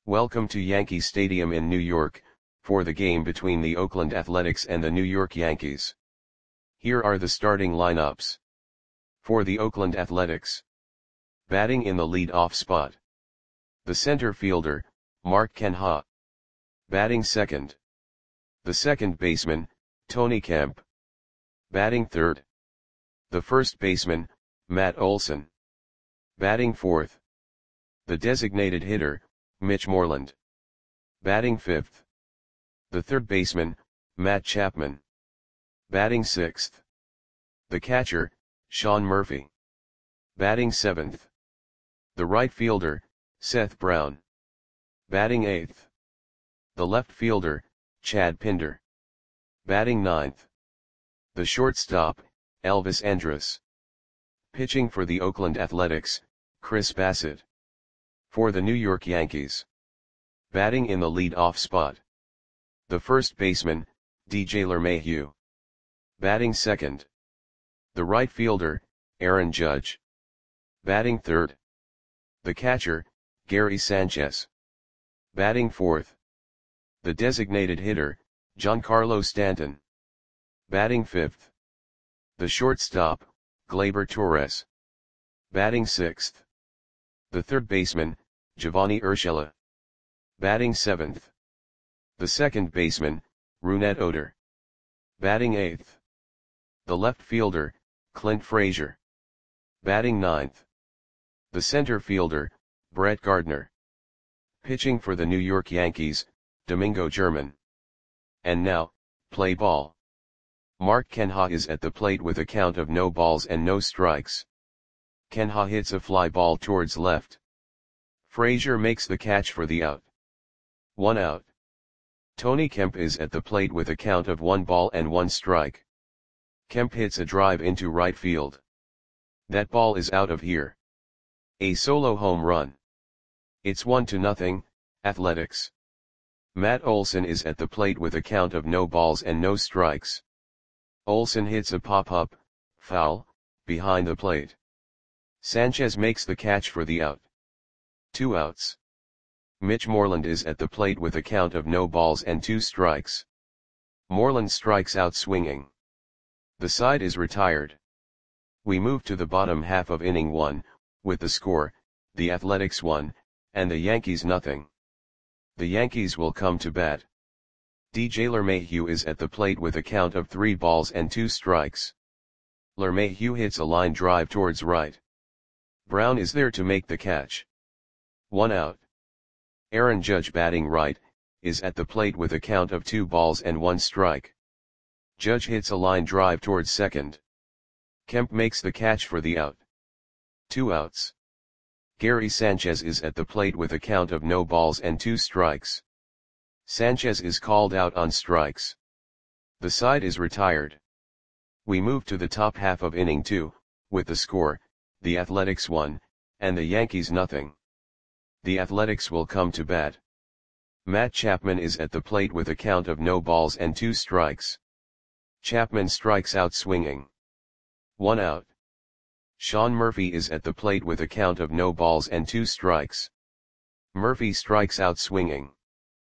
Welcome to Yankee Stadium in New York, for the game between the Oakland Athletics and the New York Yankees. Here are the starting lineups. For the Oakland Athletics. Batting in the lead-off spot. The center fielder, Mark Canha. Batting second. The second baseman, Tony Kemp. Batting third. The first baseman, Matt Olson. Batting fourth. The designated hitter, Mitch Moreland. Batting fifth. The third baseman, Matt Chapman. Batting sixth. The catcher, Sean Murphy. Batting seventh. The right fielder, Seth Brown. Batting eighth. The left fielder, Chad Pinder. Batting ninth. The shortstop, Elvis Andrus. Pitching for the Oakland Athletics, Chris Bassitt. For the New York Yankees. Batting in the lead-off spot. The first baseman, DJ LeMahieu. Batting second. The right fielder, Aaron Judge. Batting third. The catcher, Gary Sanchez. Batting fourth. The designated hitter, Giancarlo Stanton. Batting fifth. The shortstop, Gleyber Torres. Batting sixth. The third baseman, Giovanni Urshela. Batting seventh. The second baseman, Rougned Odor. Batting eighth. The left fielder, Clint Frazier. Batting ninth. The center fielder, Brett Gardner. Pitching for the New York Yankees, Domingo German. And now, play ball. Mark Canha is at the plate with a count of no balls and no strikes. Canha hits a fly ball towards left. Frazier makes the catch for the out. 1 out. Tony Kemp is at the plate with a count of 1 ball and 1 strike. Kemp hits a drive into right field. That ball is out of here. A solo home run. It's 1-0, Athletics. Matt Olson is at the plate with a count of no balls and no strikes. Olson hits a pop-up, foul, behind the plate. Sanchez makes the catch for the out. 2 outs. Mitch Moreland is at the plate with a count of no balls and 2 strikes. Moreland strikes out swinging. The side is retired. We move to the bottom half of inning 1, with the score, the Athletics 1, and the Yankees nothing. The Yankees will come to bat. DJ LeMahieu is at the plate with a count of 3 balls and 2 strikes. LeMahieu hits a line drive towards right. Brown is there to make the catch. 1 out. Aaron Judge batting right, is at the plate with a count of 2 balls and 1 strike. Judge hits a line drive towards second. Kemp makes the catch for the out. 2 outs. Gary Sanchez is at the plate with a count of no balls and 2 strikes. Sanchez is called out on strikes. The side is retired. We move to the top half of inning 2, with the score, the Athletics 1, and the Yankees nothing. The Athletics will come to bat. Matt Chapman is at the plate with a count of no balls and 2 strikes. Chapman strikes out swinging. 1 out. Sean Murphy is at the plate with a count of no balls and 2 strikes. Murphy strikes out swinging.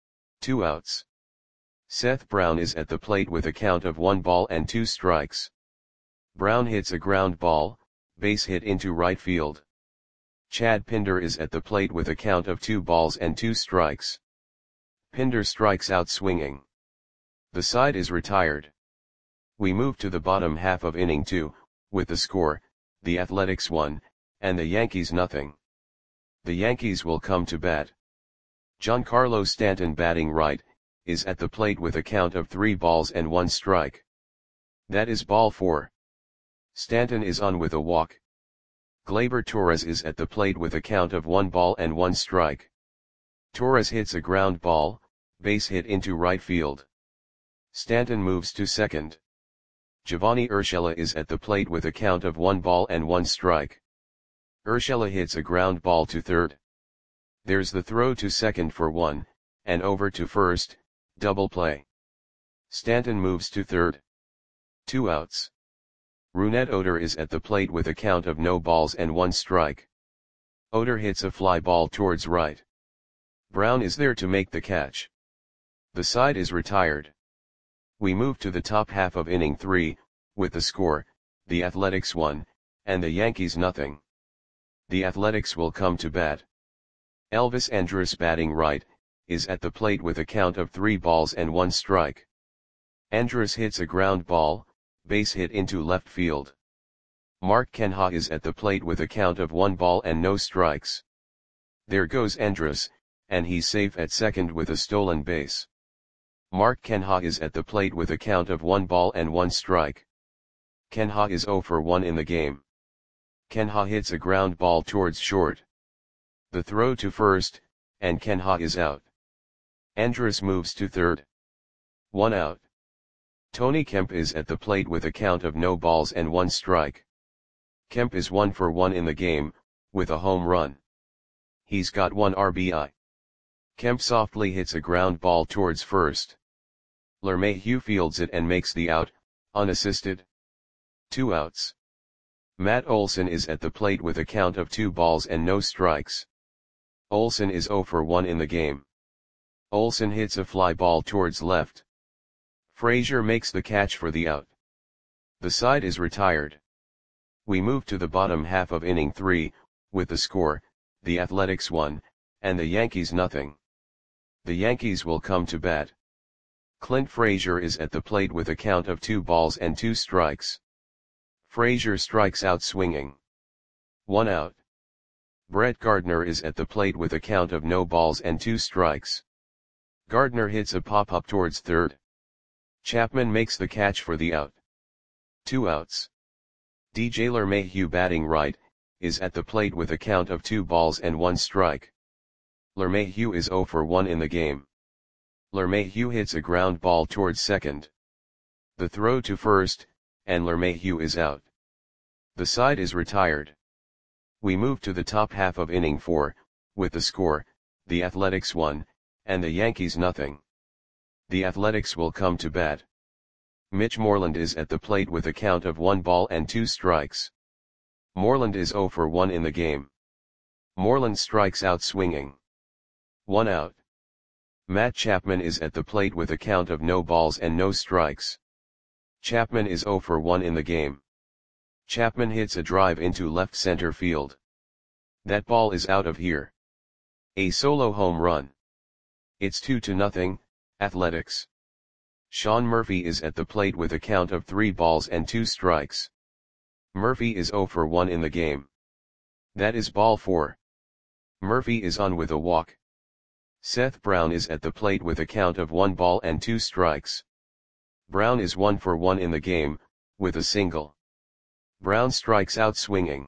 2 outs. Seth Brown is at the plate with a count of 1 ball and 2 strikes. Brown hits a ground ball, base hit into right field. Chad Pinder is at the plate with a count of 2 balls and 2 strikes. Pinder strikes out swinging. The side is retired. We move to the bottom half of inning 2, with the score, the Athletics 1, and the Yankees nothing. The Yankees will come to bat. Giancarlo Stanton batting right, is at the plate with a count of 3 balls and 1 strike. That is ball 4. Stanton is on with a walk. Gleyber Torres is at the plate with a count of 1 ball and 1 strike. Torres hits a ground ball, base hit into right field. Stanton moves to second. Giovanni Urshela is at the plate with a count of 1 ball and 1 strike. Urshela hits a ground ball to third. There's the throw to second for 1, and over to first, double play. Stanton moves to third. 2 outs. Rougned Odor is at the plate with a count of no balls and 1 strike. Odor hits a fly ball towards right. Brown is there to make the catch. The side is retired. We move to the top half of inning 3, with the score, the Athletics 1, and the Yankees nothing. The Athletics will come to bat. Elvis Andrus batting right, is at the plate with a count of 3 balls and 1 strike. Andrus hits a ground ball, base hit into left field. Mark Canha is at the plate with a count of 1 ball and no strikes. There goes Andrus, and he's safe at second with a stolen base. Mark Canha is at the plate with a count of 1 ball and 1 strike. Canha is 0 for 1 in the game. Canha hits a ground ball towards short. The throw to first, and Canha is out. Andrus moves to third. 1 out. Tony Kemp is at the plate with a count of no balls and 1 strike. Kemp is 1 for 1 in the game, with a home run. He's got 1 RBI. Kemp softly hits a ground ball towards first. LeMahieu fields it and makes the out, unassisted. 2 outs. Matt Olson is at the plate with a count of 2 balls and no strikes. Olson is 0 for 1 in the game. Olson hits a fly ball towards left. Frazier makes the catch for the out. The side is retired. We move to the bottom half of inning 3, with the score, the Athletics 1, and the Yankees nothing. The Yankees will come to bat. Clint Frazier is at the plate with a count of 2 balls and 2 strikes. Frazier strikes out swinging. 1 out. Brett Gardner is at the plate with a count of no balls and 2 strikes. Gardner hits a pop-up towards third. Chapman makes the catch for the out. 2 outs. DJ LeMahieu batting right, is at the plate with a count of 2 balls and 1 strike. LeMahieu is 0 for 1 in the game. LeMahieu hits a ground ball towards second. The throw to first, and LeMahieu is out. The side is retired. We move to the top half of inning 4, with the score, the Athletics 1, and the Yankees nothing. The Athletics will come to bat. Mitch Moreland is at the plate with a count of 1 ball and 2 strikes. Moreland is 0 for 1 in the game. Moreland strikes out swinging. 1 out. Matt Chapman is at the plate with a count of no balls and no strikes. Chapman is 0 for 1 in the game. Chapman hits a drive into left center field. That ball is out of here. A solo home run. It's 2-0, Athletics. Sean Murphy is at the plate with a count of 3 balls and 2 strikes. Murphy is 0 for 1 in the game. That is ball 4. Murphy is on with a walk. Seth Brown is at the plate with a count of 1 ball and 2 strikes. Brown is 1 for 1 in the game, with a single. Brown strikes out swinging.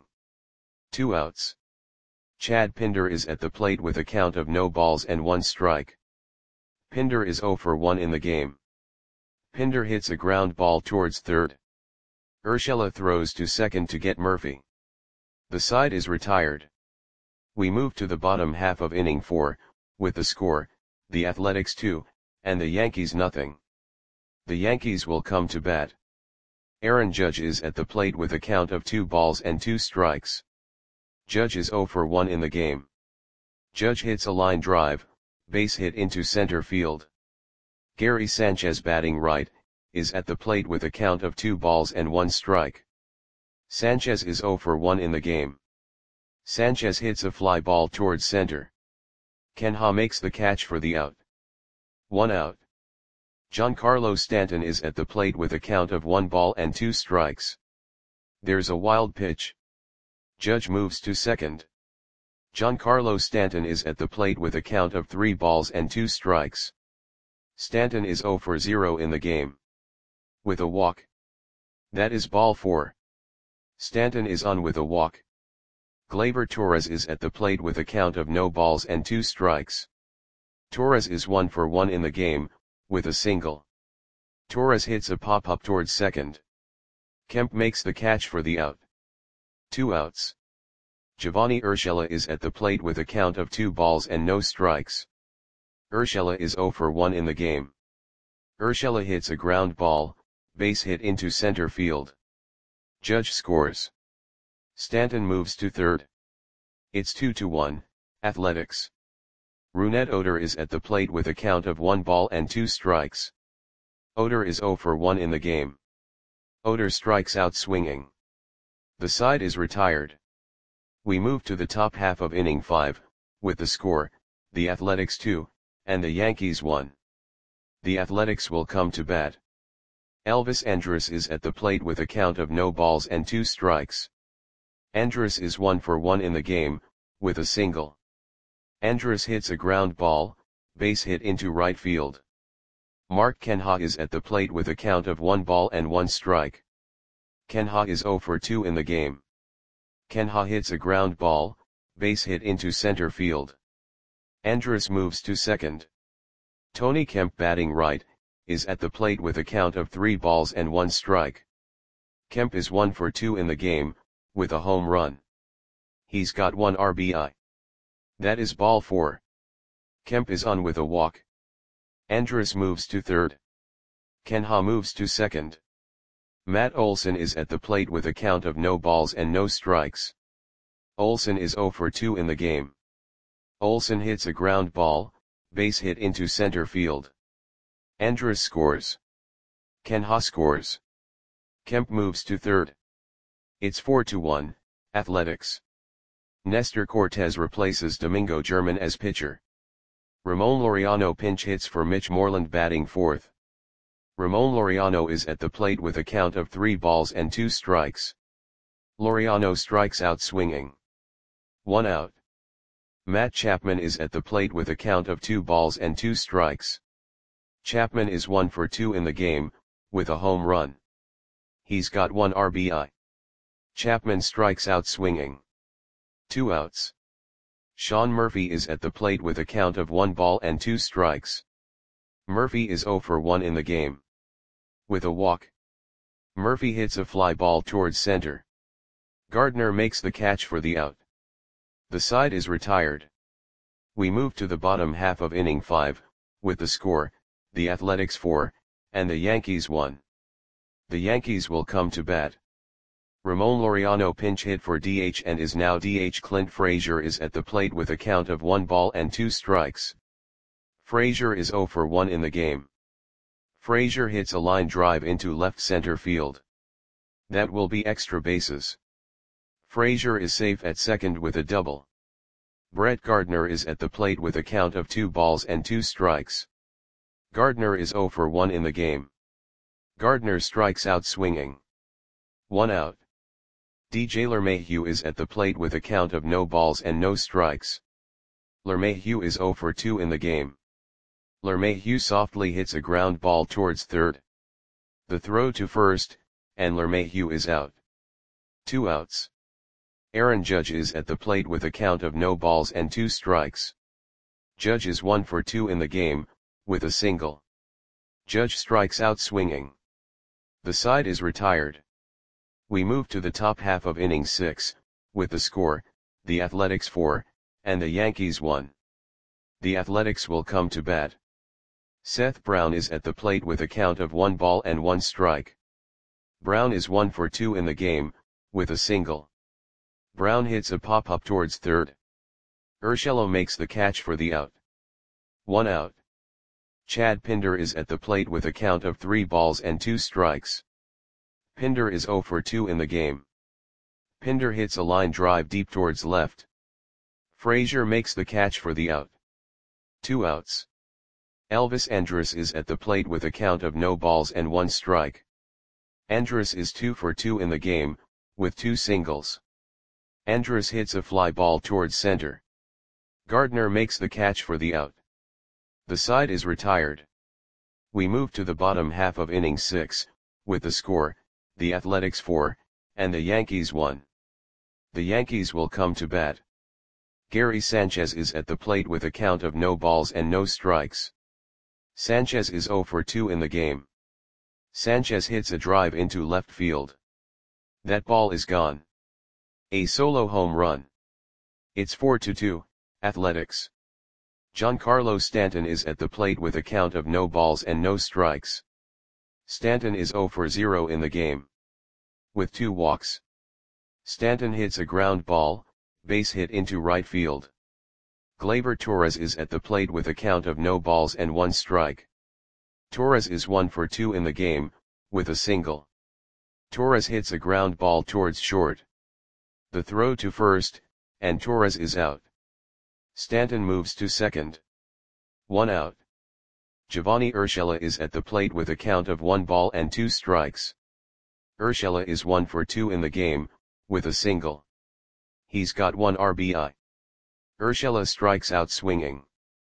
2 outs. Chad Pinder is at the plate with a count of no balls and 1 strike. Pinder is 0 for 1 in the game. Pinder hits a ground ball towards third. Urshela throws to second to get Murphy. The side is retired. We move to the bottom half of inning 4, with the score, the Athletics 2, and the Yankees nothing. The Yankees will come to bat. Aaron Judge is at the plate with a count of 2 balls and 2 strikes. Judge is 0 for 1 in the game. Judge hits a line drive, base hit into center field. Gary Sanchez batting right, is at the plate with a count of 2 balls and 1 strike. Sanchez is 0 for 1 in the game. Sanchez hits a fly ball towards center. Canha makes the catch for the out. 1 out. Giancarlo Stanton is at the plate with a count of 1 ball and 2 strikes. There's a wild pitch. Judge moves to second. Giancarlo Stanton is at the plate with a count of 3 balls and 2 strikes. Stanton is 0 for 0 in the game. With a walk. That is ball 4. Stanton is on with a walk. Gleyber Torres is at the plate with a count of no balls and 2 strikes. Torres is 1 for 1 in the game, with a single. Torres hits a pop-up towards second. Kemp makes the catch for the out. 2 outs. Giovanni Urshela is at the plate with a count of 2 balls and no strikes. Urshela is 0 for 1 in the game. Urshela hits a ground ball, base hit into center field. Judge scores. Stanton moves to third. It's 2-1, Athletics. Rougned Odor is at the plate with a count of 1 ball and 2 strikes. Odor is 0 for 1 in the game. Odor strikes out swinging. The side is retired. We move to the top half of inning 5, with the score, the Athletics 2, and the Yankees 1. The Athletics will come to bat. Elvis Andrus is at the plate with a count of no balls and 2 strikes. Andrus is 1 for 1 in the game, with a single. Andrus hits a ground ball, base hit into right field. Mark Canha is at the plate with a count of 1 ball and 1 strike. Canha is 0 for 2 in the game. Canha hits a ground ball, base hit into center field. Andrus moves to second. Tony Kemp, batting right, is at the plate with a count of 3 balls and 1 strike. Kemp is 1 for 2 in the game, with a home run. He's got 1 RBI. That is ball 4. Kemp is on with a walk. Andrus moves to third. Canha moves to second. Matt Olson is at the plate with a count of no balls and no strikes. Olson is 0 for 2 in the game. Olson hits a ground ball, base hit into center field. Andrus scores. Canha scores. Kemp moves to third. It's 4-1, Athletics. Nestor Cortez replaces Domingo German as pitcher. Ramon Laureano pinch hits for Mitch Moreland, batting fourth. Ramon Laureano is at the plate with a count of 3 balls and 2 strikes. Laureano strikes out swinging. 1 out. Matt Chapman is at the plate with a count of 2 balls and 2 strikes. Chapman is 1 for 2 in the game, with a home run. He's got 1 RBI. Chapman strikes out swinging. 2 outs. Sean Murphy is at the plate with a count of 1 ball and 2 strikes. Murphy is 0 for 1 in the game. With a walk. Murphy hits a fly ball towards center. Gardner makes the catch for the out. The side is retired. We move to the bottom half of inning 5, with the score, the Athletics 4, and the Yankees 1. The Yankees will come to bat. Ramon Laureano pinch hit for DH and is now DH. Clint Frazier is at the plate with a count of 1 ball and 2 strikes. Frazier is 0 for 1 in the game. Frazier hits a line drive into left center field. That will be extra bases. Frazier is safe at second with a double. Brett Gardner is at the plate with a count of 2 balls and 2 strikes. Gardner is 0 for 1 in the game. Gardner strikes out swinging. 1 out. DJ LeMahieu is at the plate with a count of no balls and no strikes. LeMahieu is 0 for 2 in the game. LeMahieu softly hits a ground ball towards third. The throw to first, and LeMahieu is out. 2 outs. Aaron Judge is at the plate with a count of no balls and 2 strikes. Judge is 1 for 2 in the game, with a single. Judge strikes out swinging. The side is retired. We move to the top half of inning 6, with the score, the Athletics 4, and the Yankees 1. The Athletics will come to bat. Seth Brown is at the plate with a count of 1 ball and 1 strike. Brown is 1 for 2 in the game, with a single. Brown hits a pop-up towards third. Urshela makes the catch for the out. 1 out. Chad Pinder is at the plate with a count of 3 balls and 2 strikes. Pinder is 0 for 2 in the game. Pinder hits a line drive deep towards left. Frazier makes the catch for the out. 2 outs. Elvis Andrus is at the plate with a count of no balls and 1 strike. Andrus is 2 for 2 in the game, with 2 singles. Andrus hits a fly ball towards center. Gardner makes the catch for the out. The side is retired. We move to the bottom half of inning 6, with the score, the Athletics 4, and the Yankees 1. The Yankees will come to bat. Gary Sanchez is at the plate with a count of no balls and no strikes. Sanchez is 0 for 2 in the game. Sanchez hits a drive into left field. That ball is gone. A solo home run. It's 4-2, Athletics. Giancarlo Stanton is at the plate with a count of no balls and no strikes. Stanton is 0 for 0 in the game. With 2 walks. Stanton hits a ground ball, base hit into right field. Gleyber Torres is at the plate with a count of no balls and 1 strike. Torres is 1 for 2 in the game, with a single. Torres hits a ground ball towards short. The throw to first, and Torres is out. Stanton moves to second. 1 out. Giovanni Urshela is at the plate with a count of 1 ball and 2 strikes. Urshela is 1 for 2 in the game, with a single. He's got 1 RBI. Urshela strikes out swinging.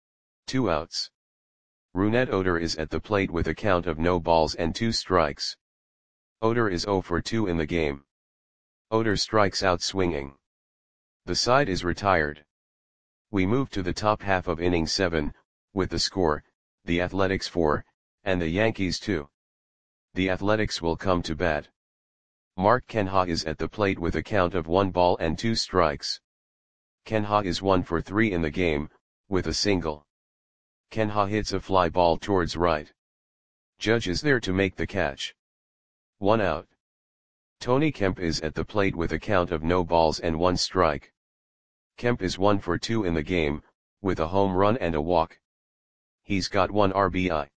2 outs. Rougned Odor is at the plate with a count of no balls and 2 strikes. Odor is 0 for 2 in the game. Odor strikes out swinging. The side is retired. We move to the top half of inning 7, with the score, the Athletics 4, and the Yankees 2. The Athletics will come to bat. Mark Canha is at the plate with a count of 1 ball and 2 strikes. Canha is 1 for 3 in the game, with a single. Canha hits a fly ball towards right. Judge is there to make the catch. 1 out. Tony Kemp is at the plate with a count of no balls and 1 strike. Kemp is 1 for 2 in the game, with a home run and a walk. He's got 1 RBI.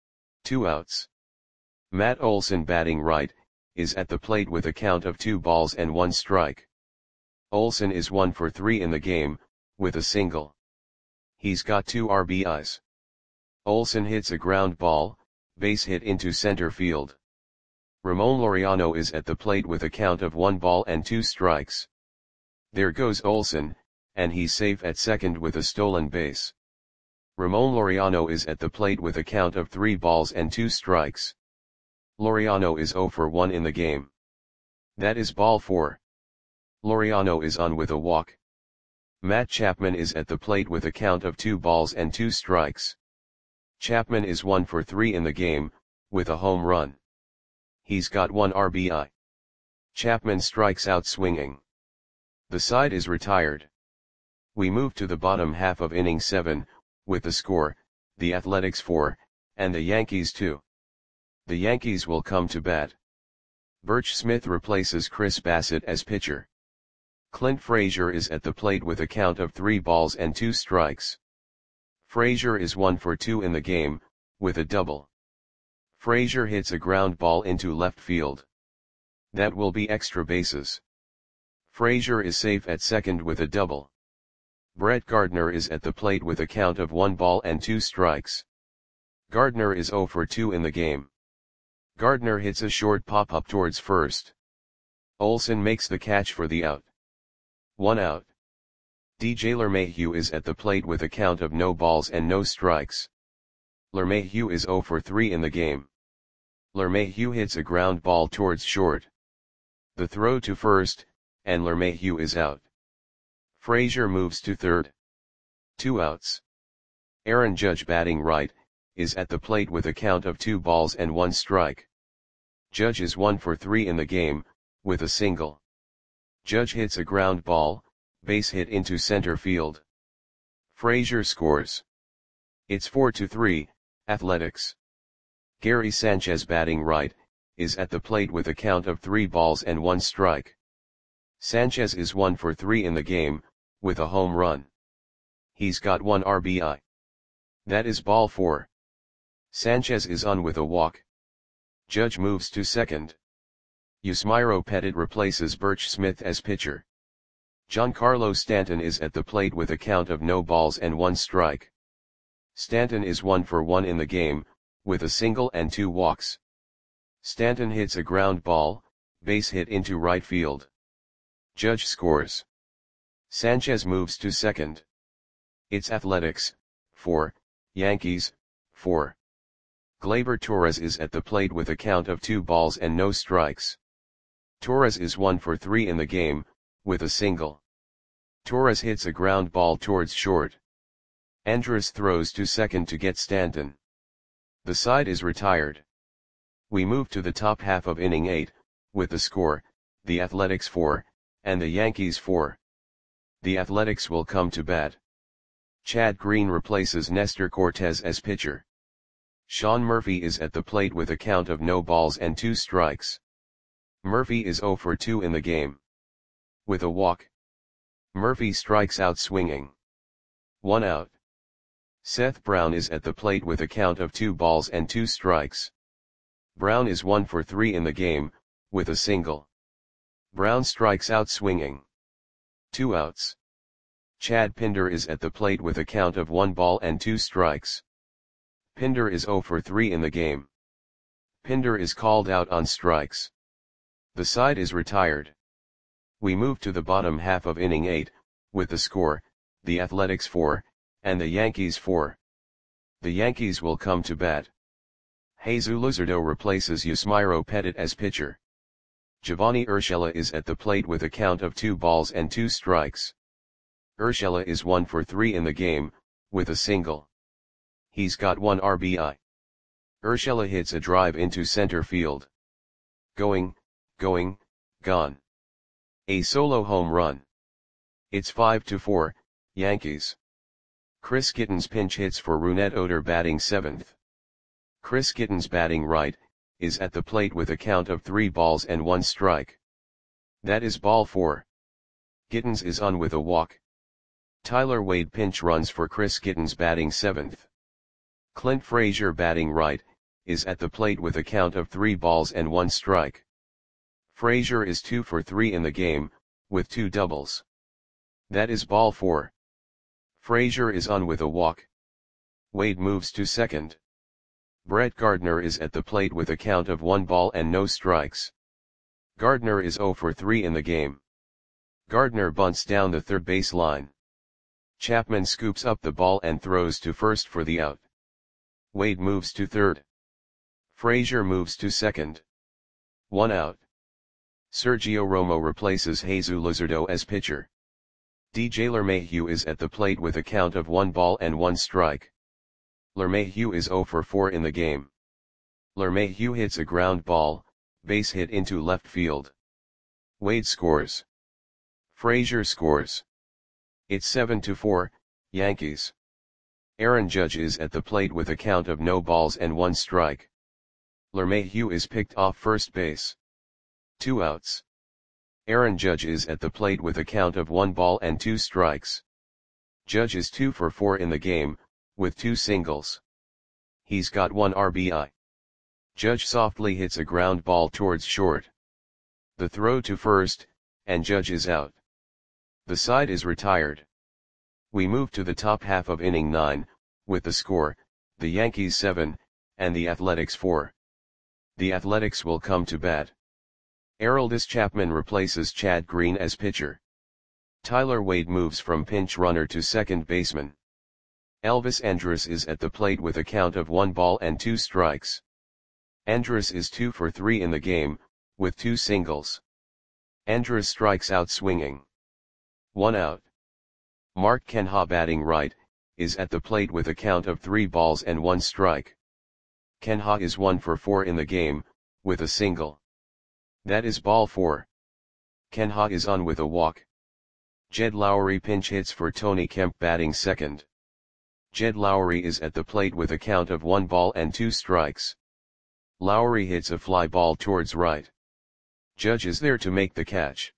2 outs. Matt Olson, batting right, is at the plate with a count of 2 balls and 1 strike. Olson is 1 for 3 in the game, with a single. He's got 2 RBIs. Olson hits a ground ball, base hit into center field. Ramon Laureano is at the plate with a count of 1 ball and 2 strikes. There goes Olson, and he's safe at second with a stolen base. Ramon Laureano is at the plate with a count of 3 balls and 2 strikes. Laureano is 0 for 1 in the game. That is ball 4. Laureano is on with a walk. Matt Chapman is at the plate with a count of 2 balls and 2 strikes. Chapman is 1 for 3 in the game, with a home run. He's got 1 RBI. Chapman strikes out swinging. The side is retired. We move to the bottom half of inning 7, with the score, the Athletics 4, and the Yankees 2. The Yankees will come to bat. Birch Smith replaces Chris Bassett as pitcher. Clint Frazier is at the plate with a count of 3 balls and 2 strikes. Frazier is 1 for 2 in the game, with a double. Frazier hits a ground ball into left field. That will be extra bases. Frazier is safe at second with a double. Brett Gardner is at the plate with a count of 1 ball and 2 strikes. Gardner is 0 for 2 in the game. Gardner hits a short pop-up towards first. Olson makes the catch for the out. 1 out. DJ LeMahieu is at the plate with a count of no balls and no strikes. LeMahieu is 0 for 3 in the game. LeMahieu hits a ground ball towards short. The throw to first, and LeMahieu is out. Frazier moves to third. 2 outs. Aaron Judge, batting right, is at the plate with a count of 2 balls and 1 strike. Judge is 1 for 3 in the game, with a single. Judge hits a ground ball, base hit into center field. Frazier scores. It's 4-3, Athletics. Gary Sanchez, batting right, is at the plate with a count of 3 balls and 1 strike. Sanchez is 1 for 3 in the game, with a home run. He's got 1 RBI. That is ball 4. Sanchez is on with a walk. Judge moves to second. Yusmeiro Petit replaces Birch Smith as pitcher. Giancarlo Stanton is at the plate with a count of no balls and 1 strike. Stanton is 1 for 1 in the game, with a single and 2 walks. Stanton hits a ground ball, base hit into right field. Judge scores. Sanchez moves to second. It's Athletics 4, Yankees 4. Gleyber Torres is at the plate with a count of 2 balls and no strikes. Torres is 1 for 3 in the game, with a single. Torres hits a ground ball towards short. Andrus throws to second to get Stanton. The side is retired. We move to the top half of inning 8, with the score, the Athletics 4, and the Yankees 4. The Athletics will come to bat. Chad Green replaces Nestor Cortez as pitcher. Sean Murphy is at the plate with a count of no balls and 2 strikes. Murphy is 0 for 2 in the game. With a walk. Murphy strikes out swinging. 1 out. Seth Brown is at the plate with a count of 2 balls and 2 strikes. Brown is 1 for 3 in the game, with a single. Brown strikes out swinging. 2 outs. Chad Pinder is at the plate with a count of 1 ball and 2 strikes. Pinder is 0 for 3 in the game. Pinder is called out on strikes. The side is retired. We move to the bottom half of inning 8, with the score, the Athletics 4, and the Yankees 4. The Yankees will come to bat. Jesus Luzardo replaces Yusmeiro Petit as pitcher. Giovanni Urshela is at the plate with a count of 2 balls and 2 strikes. Urshela is 1 for 3 in the game, with a single. He's got 1 RBI. Urshela hits a drive into center field. Going, gone. A solo home run. It's 5-4, Yankees. Chris Gittens pinch hits for Rougned Odor batting 7th. Chris Gittens batting right, is at the plate with a count of 3 balls and 1 strike. That is ball 4. Gittens is on with a walk. Tyler Wade pinch runs for Chris Gittens batting 7th. Clint Frazier batting right, is at the plate with a count of 3 balls and 1 strike. Frazier is 2 for 3 in the game, with 2 doubles. That is ball 4. Frazier is on with a walk. Wade moves to second. Brett Gardner is at the plate with a count of 1 ball and no strikes. Gardner is 0 for 3 in the game. Gardner bunts down the third base line. Chapman scoops up the ball and throws to first for the out. Wade moves to third. Frazier moves to second. 1 out. Sergio Romo replaces Jesus Luzardo as pitcher. DJ LeMahieu is at the plate with a count of 1 ball and 1 strike. LeMahieu is 0 for 4 in the game. LeMahieu hits a ground ball, base hit into left field. Wade scores. Frazier scores. It's 7-4, Yankees. Aaron Judge is at the plate with a count of no balls and 1 strike. LeMahieu is picked off first base. 2 outs. Aaron Judge is at the plate with a count of 1 ball and 2 strikes. Judge is 2 for 4 in the game, with 2 singles. He's got 1 RBI. Judge softly hits a ground ball towards short. The throw to first, and Judge is out. The side is retired. We move to the top half of inning 9, with the score, the Yankees 7, and the Athletics 4. The Athletics will come to bat. Aroldis Chapman replaces Chad Green as pitcher. Tyler Wade moves from pinch runner to second baseman. Elvis Andrus is at the plate with a count of 1 ball and 2 strikes. Andrus is 2 for 3 in the game, with 2 singles. Andrus strikes out swinging. 1 out. Mark Canha batting right, is at the plate with a count of 3 balls and 1 strike. Canha is 1 for 4 in the game, with a single. That is ball 4. Canha is on with a walk. Jed Lowry pinch hits for Tony Kemp batting second. Jed Lowry is at the plate with a count of 1 ball and 2 strikes. Lowry hits a fly ball towards right. Judge is there to make the catch.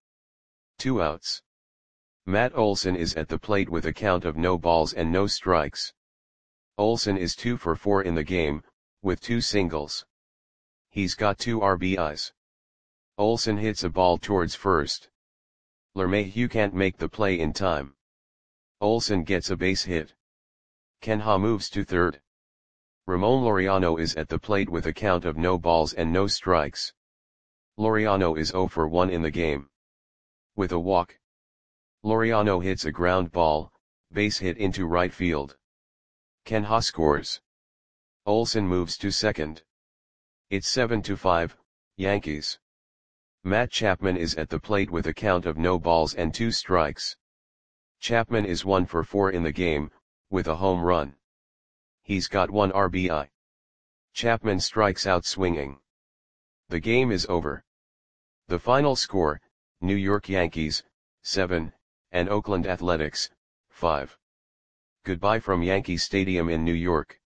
2 outs. Matt Olson is at the plate with a count of no balls and no strikes. Olson is 2 for 4 in the game, with 2 singles. He's got 2 RBIs. Olson hits a ball towards first. LeMahieu can't make the play in time. Olson gets a base hit. Canha moves to third. Ramon Laureano is at the plate with a count of no balls and no strikes. Laureano is 0 for 1 in the game. With a walk. Laureano hits a ground ball, base hit into right field. Canha scores. Olson moves to second. It's 7-5, Yankees. Matt Chapman is at the plate with a count of no balls and 2 strikes. Chapman is 1 for 4 in the game, with a home run. He's got 1 RBI. Chapman strikes out swinging. The game is over. The final score, New York Yankees, 7, and Oakland Athletics, 5. Goodbye from Yankee Stadium in New York.